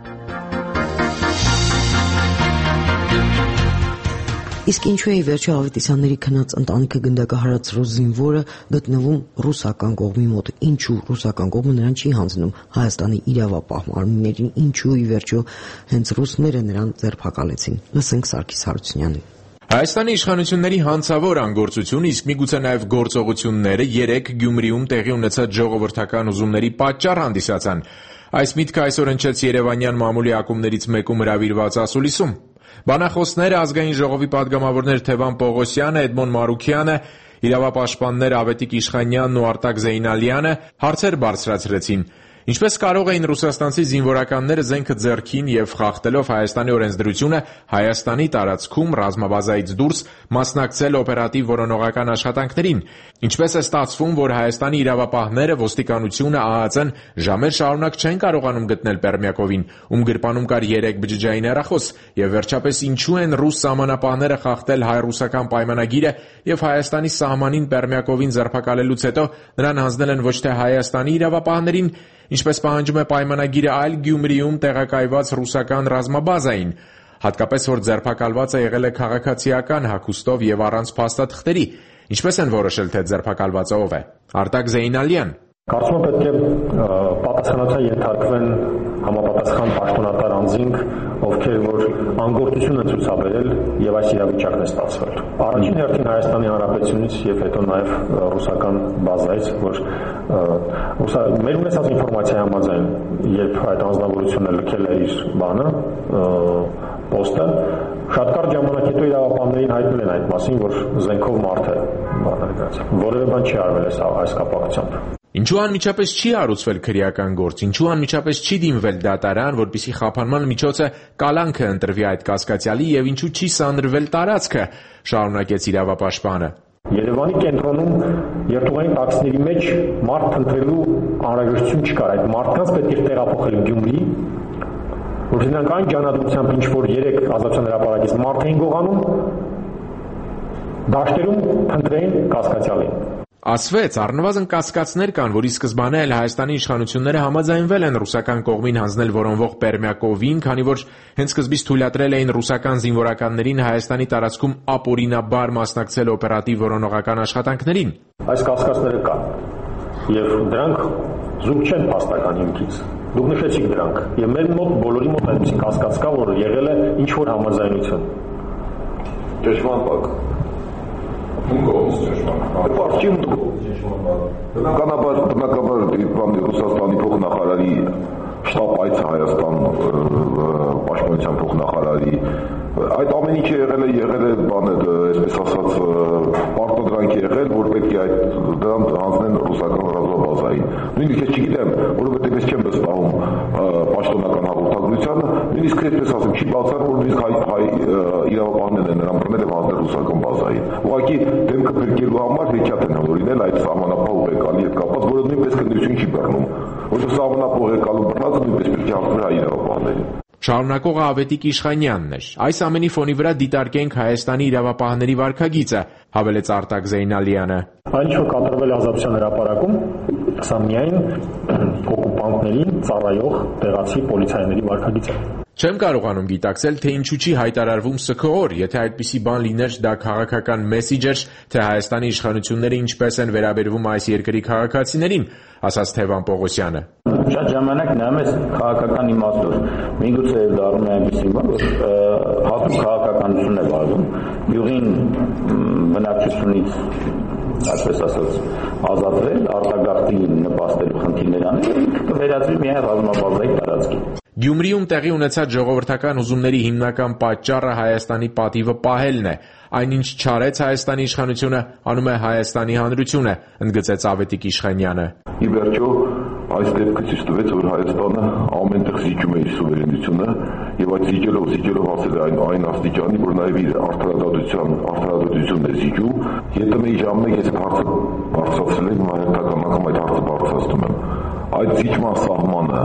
Իսկ ինչու է ի վերջո Ավետիսյանների քնած ընտանիքը գնդակահարացրող զինվորը գտնվում ռուսական կողմի մոտ։ Ինչու ռուսական կողմը նրան չի հանձնում Հայաստանի իրավապահ մարմիններին, ինչու ի վերջո հենց ռուսները նրան ձերբակալեցին։ Լսենք Սարգիս Հարությունյանին։ Հայաստանի իշխանությունների հանցավոր անգործությունը, իսկ միգուցե նաև գործողությունները երեք Գյումրիում տեղի ունեցած ժողովրդական ուզումների պատճառ հանդիսացան։ Այս միտքը այսօր հնչեց Երևանյան մամուլի ակումբներից մեկում հրավիրված ասուլիսում։ Բանախոսները, ազգային ժողովի պատգամավորներ Թևան Պողոսյանը, Էդմոն Մարուքյանը, իրավապաշտպաններ Ավետիք Իշխանյանն ու Արտակ Զեյնալյանը հարցեր բարձրացրեցին։ Ինչպես կարող էին ռուսաստանցի զինվորականները զենքը ձեռքին եւ խախտելով Հայաստանի օրենսդրությունը Հայաստանի տարածքում ռազմաբազայից դուրս մասնակցել օպերատիվ որոնողական աշխատանքներին։ Ինչպես է ստացվում, որ Հայաստանի իրավապահները, ոստիկանությունը, ԱԱԾ-ն ժամեր շարունակ չեն կարողանում գտնել Պերմյակովին, ում գրպանում կար երեք բջջային հեռախոս, եւ վերջապես ինչու են ռուս սահմանապահները խախտել հայ-ռուսական պայմանագիրը եւ Հայաստանի սահմանին Պերմյակովին ձերբակալելուց հետո նրան հանձնել են ոչ թե Հայաստանի իրավապահներին, ինչպես պահանջում է պայմանագիրը, այլ Գյումրիում տեղակայված ռուսական ռազմաբազային, հատկապես որ ձերբակալվածը եղել է քաղաքացիական հագուստով եւ առանց փաստաթղթերի։ Ինչպես են որոշել, թե ձերբակալվածը ով է։ Արտակ Զեյնալյան։ Կարծում եմ պետք է պատասխանատվության ենթարկվեն համապատասխան պաշտոնատար անձինք, ովքեր որ անգործություն են ցուցաբերել եւ այս իրավիճակն է ստացվել։ Առաջին հերթին Հայաստանի Հանրապետությունից եւ հետո նաեւ ռուսական բազայից, որ մեր ունեցած ինֆորմացիայի համաձայն, երբ այդ անձնավորությունը լքել է իր բանը, պոստը, շատ կարճ ժամանակ հետո իրավապահներին հայտնել են այդ մասին, որ զենքով մարդ է բանալից։ Որևէ բան չի արվել այս կապակցությամբ։ Ինչու անմիջապես չի հարուցվել քրեական գործ, ինչու անմիջապես չի դիմվել դատարան, որպեսզի խափանման միջոցը կալանքը ընտրվի այդ կասկածյալի եւ ինչու չի սանրվել տարածքը, շարունակեց իրավապաշտպանը։ Երևանի կենտրոնում երթուղային տաքսիների մեջ մարդ ընտրելու անհրաժեշտություն չկար, այդ մարդկանց պետք է տեղափոխել Գյումրի, որովհետեւ նրանք այն ջանադրությամբ ինչ որ երեք ազատության հրապարակից մարդ էին գողանում, դաշտերում փնտրեին կասկածյալին։ Ասվեց, առնվազն կասկածներ կան, որի սկզբանե էլ Հայաստանի իշխանությունները համաձայնվել են ռուսական կողմին հանձնել որոնվող Պերմյակովին, քանի որ հենց սկզբից թույլատրել էին ռուսական զինվորականներին Հայաստանի տարածքում ապօրինաբար մասնակցել օպերատիվ որոնողական աշխատանքներին։ Այս կասկածները կան, եւ դրանք զուտ չեն փաստական հիմքից։ Դուք նշեցիք դրանք, եւ մեր մոտ բոլորի մոտ այնպիսի կասկած կա, որ եղել է ինչ որ համաձայնություն։ Ճշմարտ Ում կողմից ճշմարտ։ Պարտիում բնականաբար բնականաբար Ռուսաստանի փոխնախարարի շտաբ այցը Հայաստան պաշտպանության փոխնախարարի այդ ամեն ինչը եղել է եղել է բանը այսպես ասած պարտադրանք եղել որ պետք է այդ դրան հանձնեն ռուսական ռազմաբազային նույնիսկ ես չգիտեմ որովհետև ես չեմ վստահում պաշտոնական հաղորդագրությանը նույնիսկ այսպես ասեմ չի բացառ որ նույնիսկ հայ հայ իրավապահներն են նրան բռնել եւ հանձնել ռուսական բազային ուղղակի դեմքը փրկելու համար հեքիաթ են հնորինել այդ սահմանապահ ուղեկալի հետ կապված որը նույնպես քննություն չի բռնում որը սահմանապահ ուղեկալու բռնածը նույնպես պետք է հանձնել հայ իրավապահներին Շարունակողը Ավետիք Իշխանյանն էր։ Այս ամենի ֆոնի վրա դիտարկենք Հայաստանի իրավապահների վարքագիծը, հավելեց Արտակ Զեյնալյանը։ Այն ինչ որ կատարվել է ազատության հրապարակում, սա միայն օկուպանտներին ծառայող տեղացի պոլիցայինների վարքագիծ է։ Չեմ կարողանում գիտակցել, թե ինչու չի հայտարարվում սքոր, եթե այդպիսի բան լիներ, դա քաղաքական մեսիջ էր, թե Հայաստանի իշխանությունները ինչպես են վերաբերվում այս երկրի քաղաքացիներին, ասաց Թևան Պողոսյանը։ Շատ ժամանակ նայում ես քաղաքական իմաստով, միգուցե դառնում է այնպիսի բան, որ հատուկ քաղաքականություն է վարվում, յուղին բնակչությունից այսպես ասած ազատվել, արտագաղթի նպաստելու խնդիրներ անել, վերածվի միայն ռազմաբազայի տարածքի։ Գյումրիում տեղի ունեցած ժողովրդական ուզումների հիմնական պատճառը Հայաստանի պատիվը պահելն է։ Այնինչ չարեց Հայաստանի իշխանությունը, անում է Հայաստանի Հանրությունը, ընդգծեց Ավետիք Իշխանյանը։ Ի վերջո, այս դեպքը ցույց տվեց, որ Հայաստանը ամենտեղ զիջում է իր սուվերենությունը եւ այդ զիջելով զիջելով հասել է այն այն աստիճանի, որ նաեւ իր արդարադատության արդարադատությունն է զիջում։ Եթե մի ժամանակ ես այդ հարցը բարձրացրել եմ, հայկական անգամ այդ հարցը բարձրացնում եմ։ Այդ զիջման սահմանը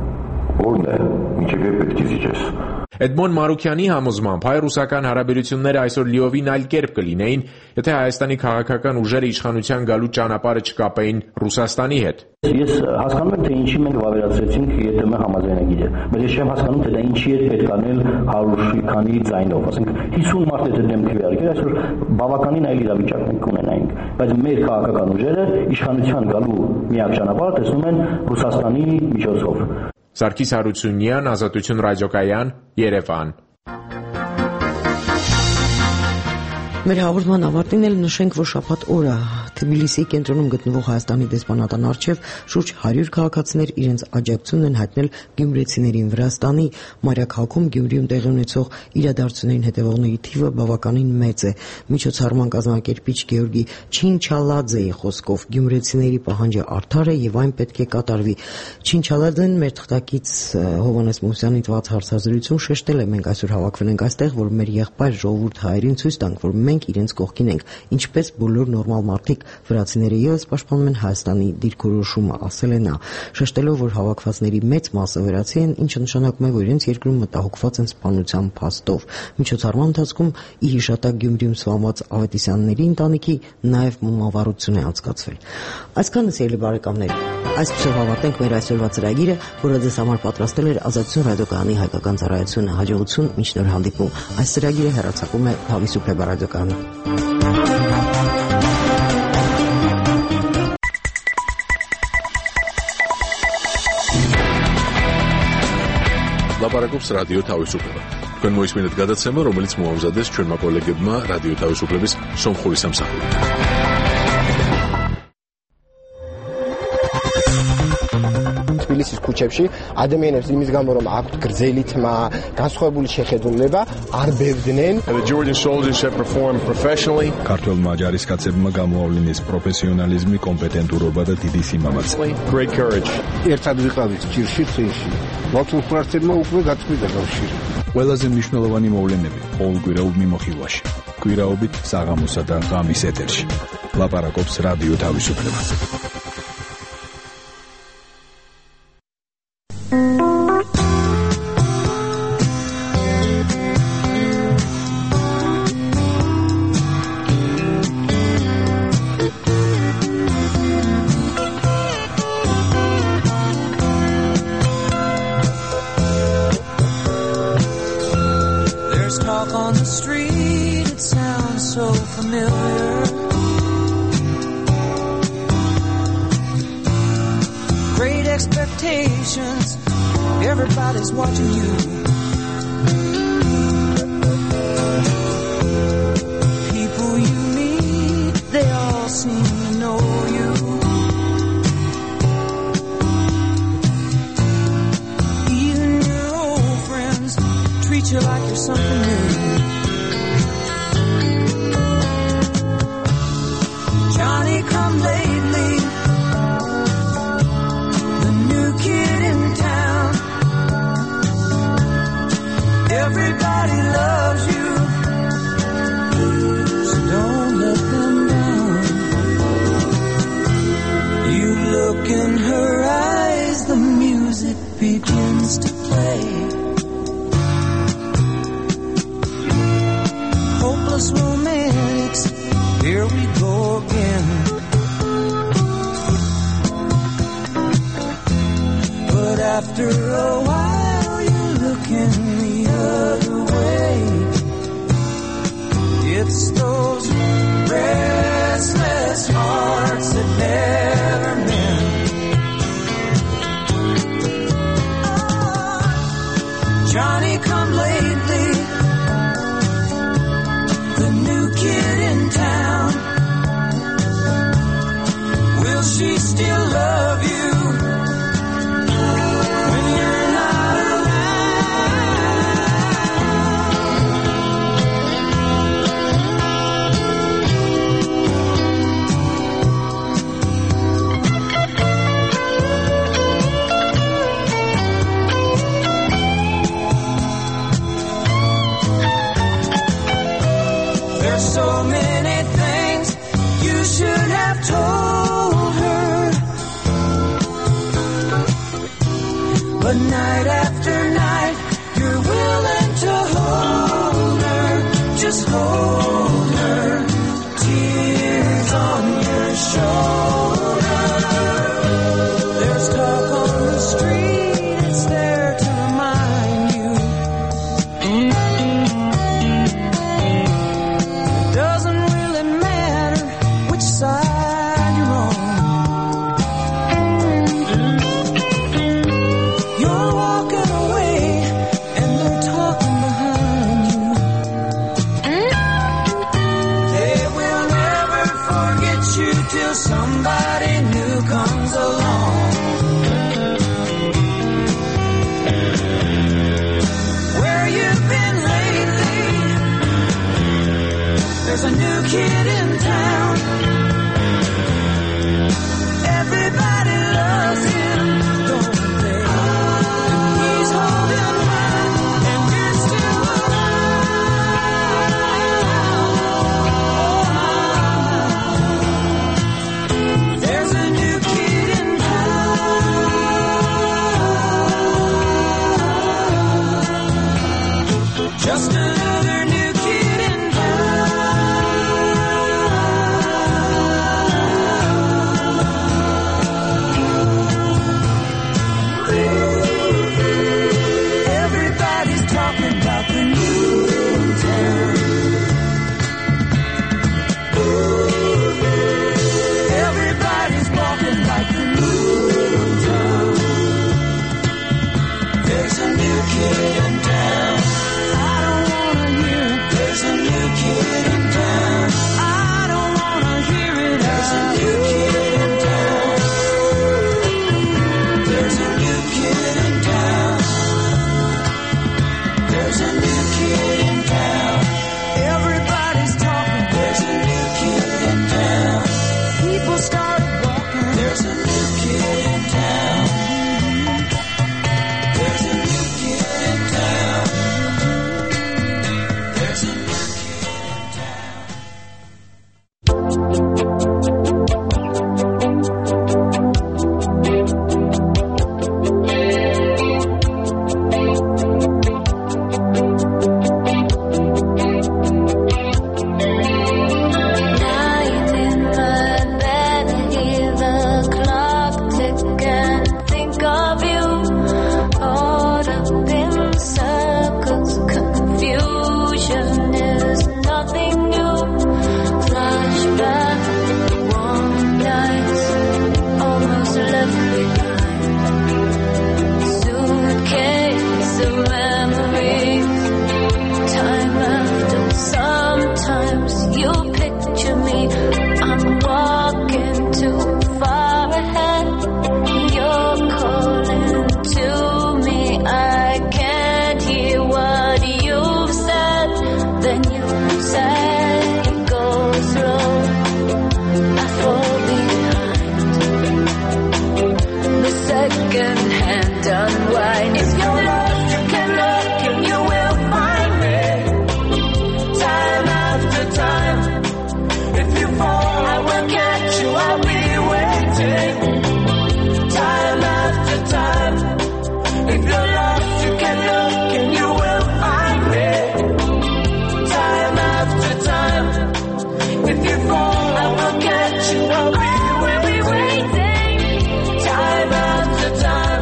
որն է, ինչեւ է պետք է զիջես։ Էդմոն Մարուքյանի համոզմամբ հայ-ռուսական հարաբերությունները այսօր լիովին այլ կերպ կլինեին, եթե Հայաստանի քաղաքական ուժերը իշխանության գալու ճանապարհը չկապեին Ռուսաստանի հետ։ Ես հասկանում եմ, թե ինչի մենք վավերացրեցինք ԵՏՄ համաձայնագիրը, բայց ես չեմ հասկանում, թե դա ինչի է պետք անել հարյուր քանի ձայնով, ասենք հիսուն մարդ է դեմ քվեարկել, այսօր բավականին այլ իրավիճակ մենք կունենայինք, բայց մեր քաղաքական ուժերը իշխանության գալու միակ ճանապարհը տեսնում են Ռուսաստանի միջոցով։ Սարգիս Հարությունյան, Ազատություն ռադիոկայան, Երևան։ Մեր հաղորդման ավարտին էլ նշենք, որ շաբաթ օրը Թբիլիսիի կենտրոնում գտնվող Հայաստանի դեսպանատան առջև շուրջ հարյուր քաղաքացիներ իրենց աջակցությունն են հայտնել գյումրեցիներին։ Վրաստանի մայրաքաղաքում Գյումրիում տեղի ունեցող իրադարձություններին հետևողների թիվը բավականին մեծ է։ Միջոցառման կազմակերպիչ Գեորգի Չինչալաձեի խոսքով գյումրեցիների պահանջը արդար է եւ այն պետք է կատարվի։ Չինչալաձեն մեր թղթակից Հովանես Մուսյանի տված հարցազրույցում շեշտել է. մենք այսօր հավաքվել ենք այստեղ, որ մեր եղբայր ժողովուրդ հայերին ցույց տանք, որ մենք իրենց կողքին ենք, ինչպես բոլոր նորմալ մարդիկ, վրացիները ևս պաշտպանում են Հայաստանի դիրքորոշումը, ասել է նա, շեշտելով, որ հավաքվածների մեծ մասը վրացի են, ինչը նշանակում է, որ իրենց երկրում մտահոգված են սպանության փաստով։ Միջոցառման ընթացքում ի հիշատակ Գյումրիում սպանված Ավետիսյանների ընտանիքի նաև մոմավառություն է անցկացվել։ Այսքանը, սիրելի բարեկամներ, այսպեսով ավարտենք մեր այսօրվա ծրագիրը, որը ձեզ համար պատրաստել էր Ազատություն ռադիոկայանի հայկական ծառայությունը։ Հաջողություն, մինչ նոր հանդիպում։ Այս ծրագիրը հեռարձակում է Հավիսու Փեբա ռադիոկայանը։ Լապարակոպս ռադիո Թավիսուպլեվը։ Կնմոյս մինդ գադացեմը, ռոմելից մուամզադես չորմակոլեգեբմա ռադիո Թավիսուպլևիս սոմ խորիսամ սախորի։ თბილისის ქუჩებში ადამიანებს იმის გამო რომ აქვთ გრძელი თმა, განსხვავებული შეხედულება, არ ბევრდნენ. The Georgian soldiers have performed professionally. ქართველმა ჯარისკაცებმა გამოავლინეს პროფესიონალიზმი, კომპეტენტურობა და დიდი სიმამაცე. Great courage. ერთად ვიყავით ჭირში წინში. მათულფრართებმა უკვე გაწყვიტა კავშირი. ყველაზე მნიშვნელოვანი მოვლენები ყოველკვირეულ მიმოხილვაში. კვირაობით საღამოსა და ღამის ეთერში. ლაპარაკობს რადიო თავისუფლება. Everybody's watching you. People you meet, they all seem to know you. Even your old friends treat you like you're something new. Johnny come lately, the new kid in town. Everybody loves you, so don't let them down. You look in her eyes, the music begins to play. Hopeless romantics, here we go again. But after a while you look in the other way. It's those restless hearts that never mend. Oh, Johnny come lately, the new kid in town. Will she still love you? So many things you should have told her, but night after night you're willing to hold her, just hold her, tears on your shoulder. There's talk on the street, it's there to remind you. Doesn't really matter which side you're on. You're walking away and they're talking behind you. They will never forget you till somebody new comes along. Where you've been lately? There's a new kid in town. Everybody loves him, don't they? And he's holding mine, and you're still around. There's a new kid in town. Just another new kid in town. second hand unwind. If you're lost, you can look and you will find me. Time after time. If you fall, I will catch you. I'll be waiting. Time after time. If you're lost, you can look and you will find me. Time after time. If you fall, I will catch you. I'll be waiting. Time after time.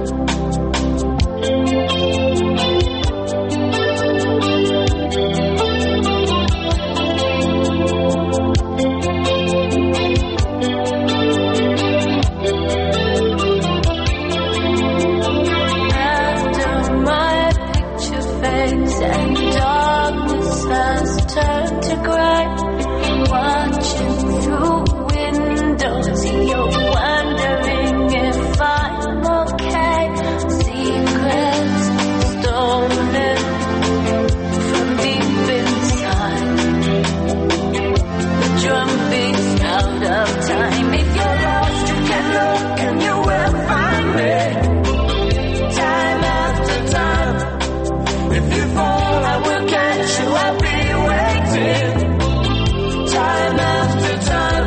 After my picture fades and darkness has turned to gray, watching through windows, you're wondering if I'm okay. Secrets stolen from deep inside. The drum beats out of time. If you're lost, you can look and you will find me. Time after time. If you fall, I will catch you. I'll be waiting. Time after time.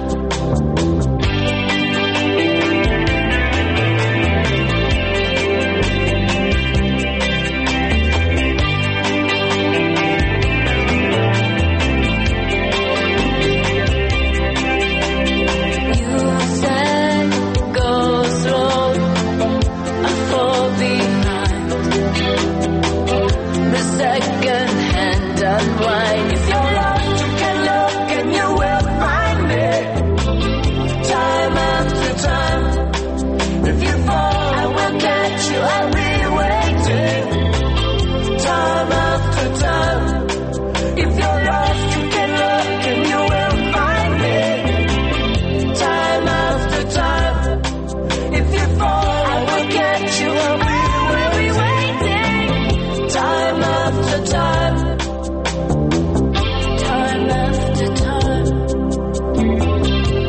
You said go slow, I fall behind. The second hand unwind. If you're lost, you can look and you will find me. Time after time. If you fall, I will catch you. I'll be waiting. Time after time. If you're lost, you can look and you will find me. Time after time. If you fall, I will catch you. I'll be waiting. Time after time. Time after time.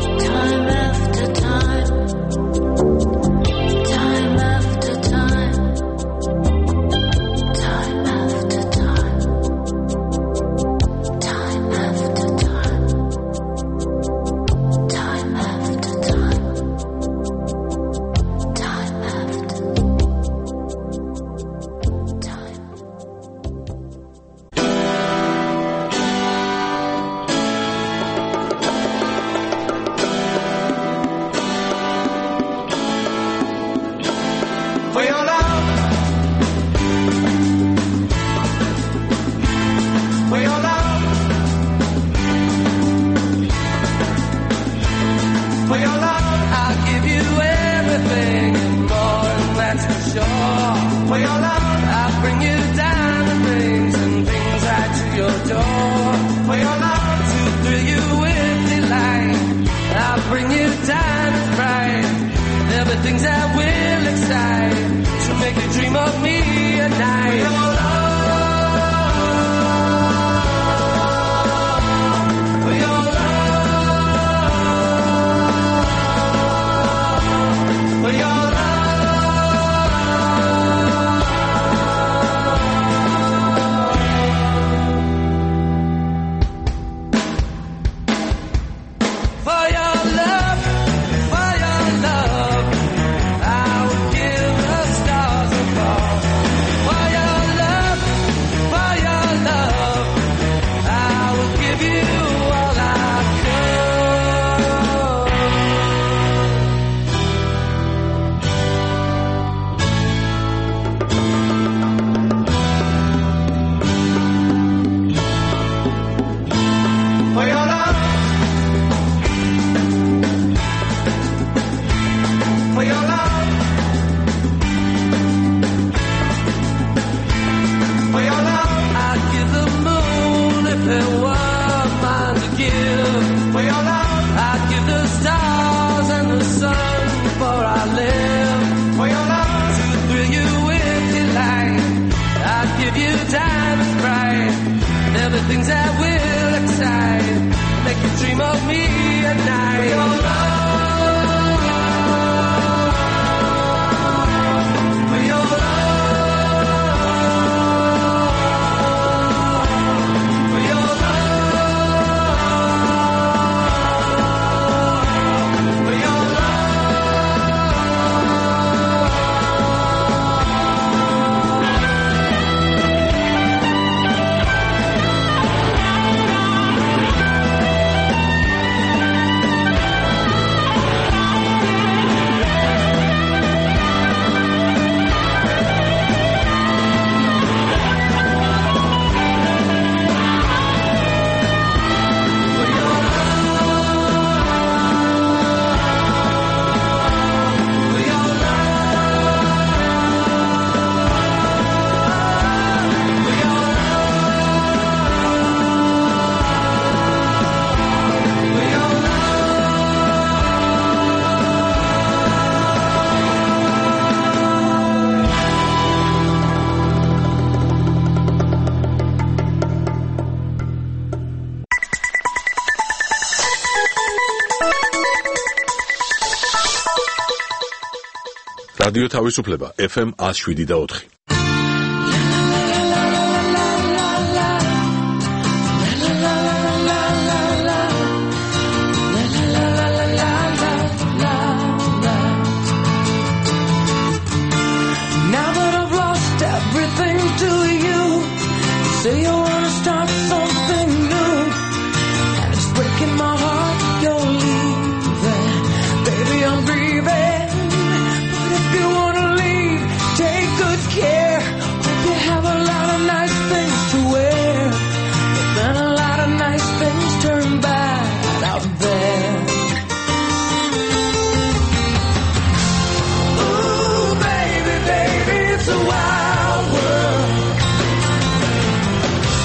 Time after time. Time after time. რადიო თავისუფლება ეფ ემ one oh seven და four. Now that I've lost everything to you, say you wanna start something new, and it's breaking my heart you're leaving. Baby, I'm grieving, but if you wanna leave, take good care. Hope you have a lot of nice things to wear, but then a lot of nice things turn bad out there. Ooh, baby, baby, it's a wild world.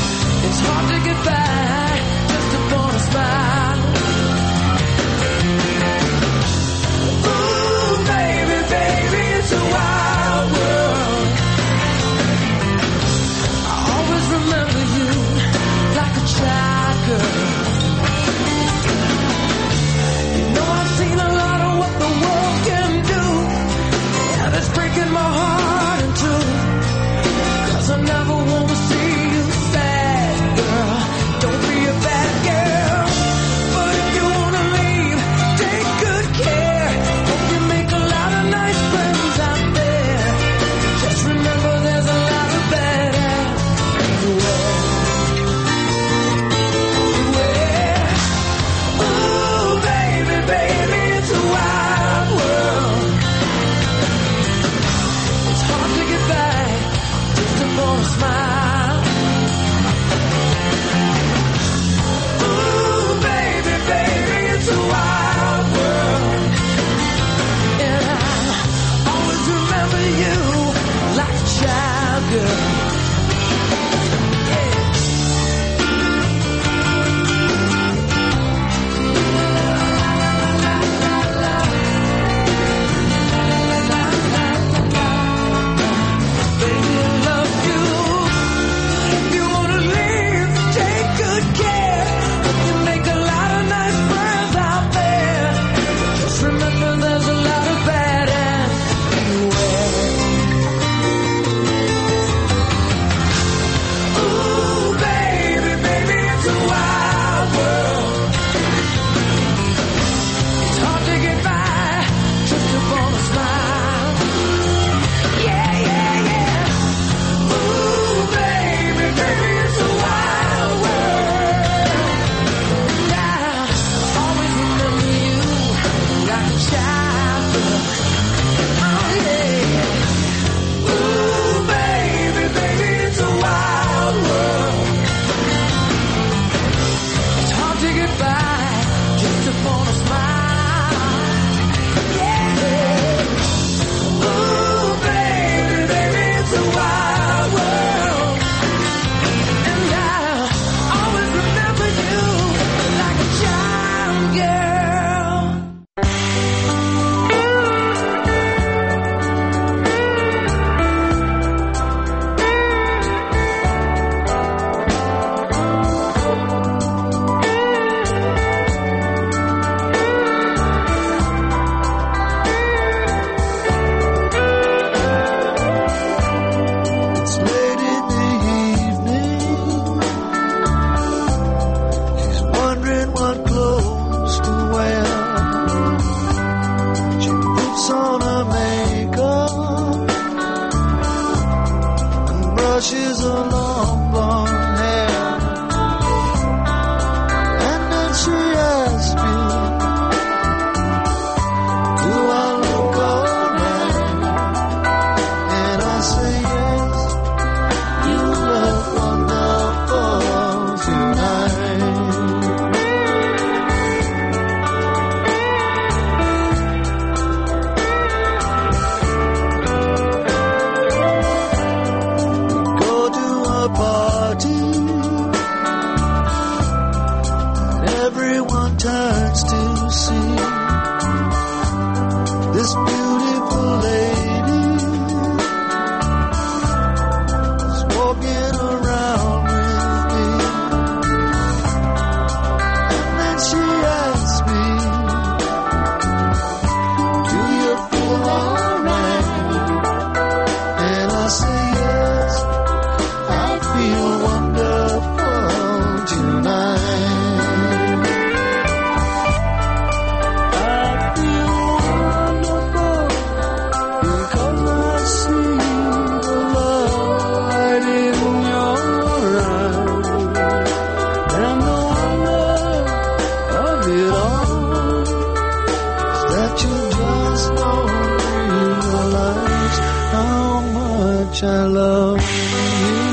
much I love you.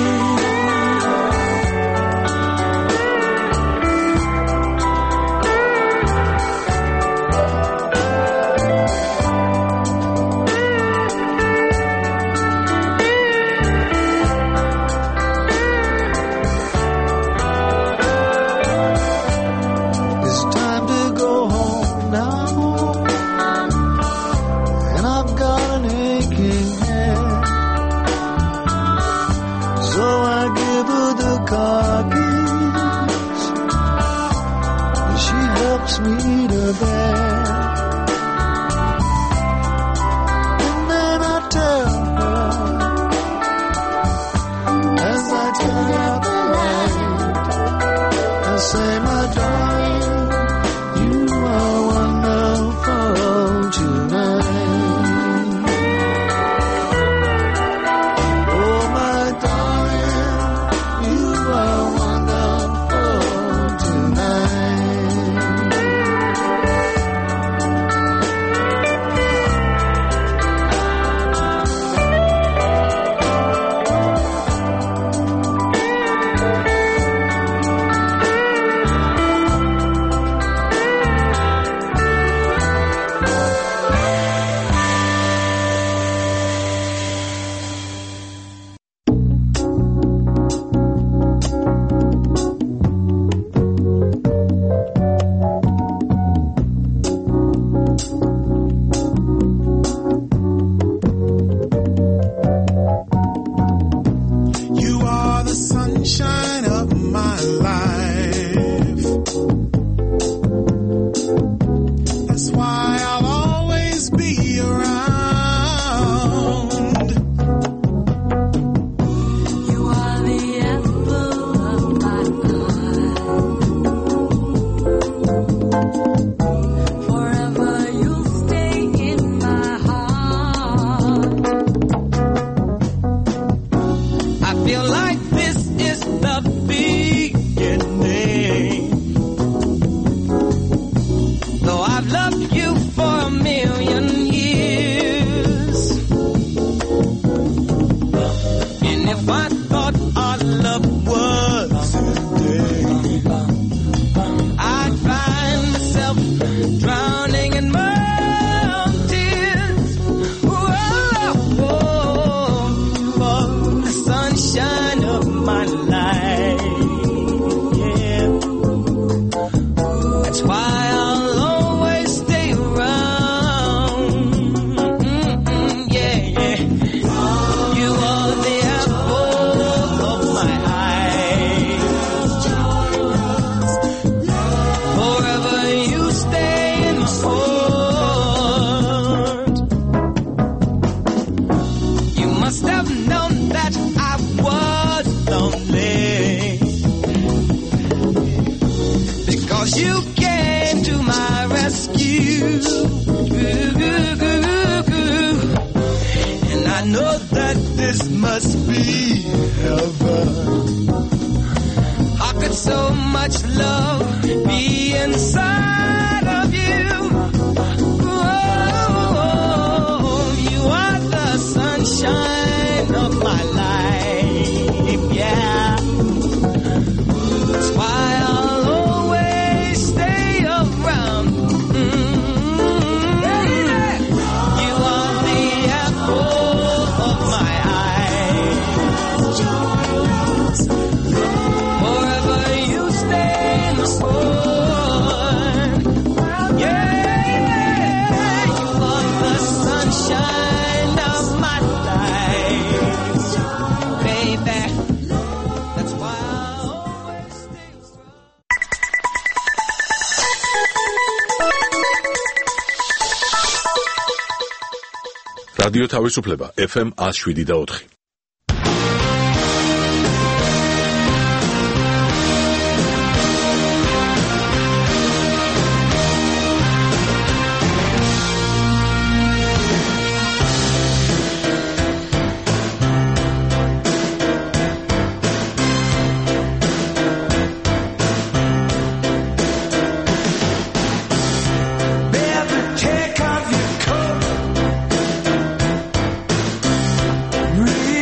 რადიო თავისუფლება ეფ ემ one oh seven და four. Really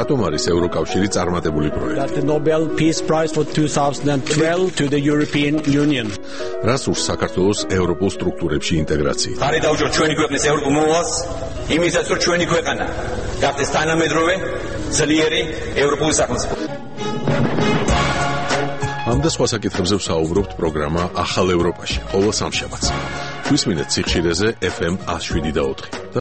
რატომ არის ევროკავშირი წარმატებული პროექტი? That the Nobel Peace Prize for twenty twelve to the European Union. რას ურს საქართველოს ევროპულ სტრუქტურებში ინტეგრაცია? ხარი დაუჯეროთ ჩვენი ქვეყნის ევროპულ მოვალს, იმისაც რომ ჩვენი ქვეყანა გახდეს თანამედროვე, ძლიერი ევროპული სახელმწიფო. ამ და სხვა საკითხებზე ვსაუბრობთ პროგრამა ახალ ევროპაში, ყოველ სამშაბათს. გვისმინეთ სიხშირეზე ეფ ემ one oh seven და ოთხი.